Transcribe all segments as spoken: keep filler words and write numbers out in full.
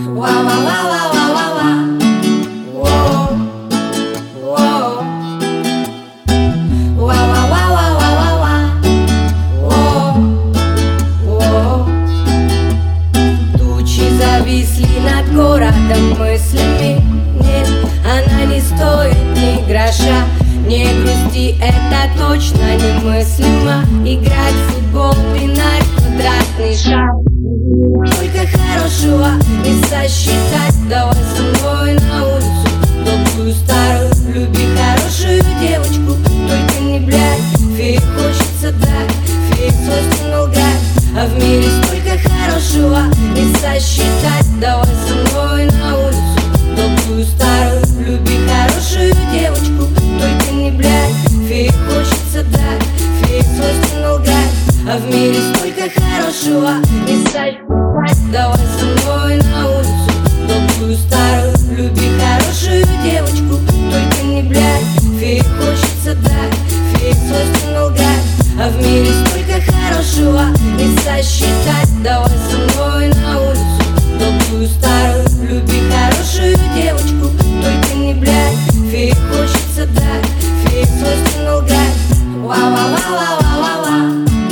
Зависли над городом мыслями. Нет, она не стоит ни гроша. Не грусти, это точно немыслимо. Играть в футбол, пинать квадратный шаг. Только хорошего не сосчитать. Давай со мной на улицу, добрую старую. Люби хорошую девочку, только не блядь. Феи хочется дать, феи свойственно лгать. А в мире столько хорошего не сосчитать. Давай со мной на улицу, добрую старую. Люби хорошую девочку, только не блядь. Феи хочется дать, феи свойственно лгать. А в мире столько хорошего не сосчитать. Давай со мной на улицу, добрую старую. Люби хорошую девочку, только не блядь. Феи хочется дать, феи свойственно лгать. А в мире столько хорошего не сосчитать. Давай со мной на улицу, добрую старую. Люби хорошую девочку, только не блядь. Феи хочется дать, феи свойственно лгать. Ва-ва-ва-ва-ва-ва-ва.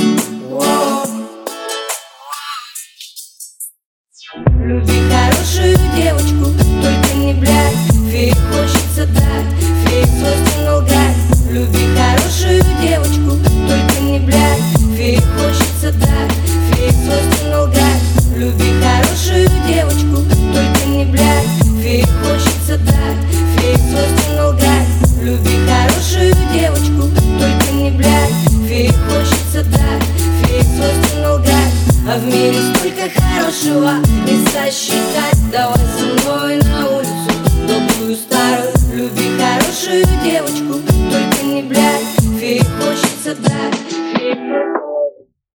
Люби хорошую девочку, только не блядь. Феи хочется дать, феи свойственно лгать. Люби хорошую девочку, только не блядь. Феи хочется дать, феи свойственно лгать. Люби хорошую девочку, только не блядь. Феи хочется дать, феи свойственно лгать. Люби хорошую девочку, только не блядь. Феи хочется дать, феи свойственно лгать. А в мире столько хорошего не сосчитать. Давай со мной на улицу, добрую старую. Люби хорошую девочку, только не блядь.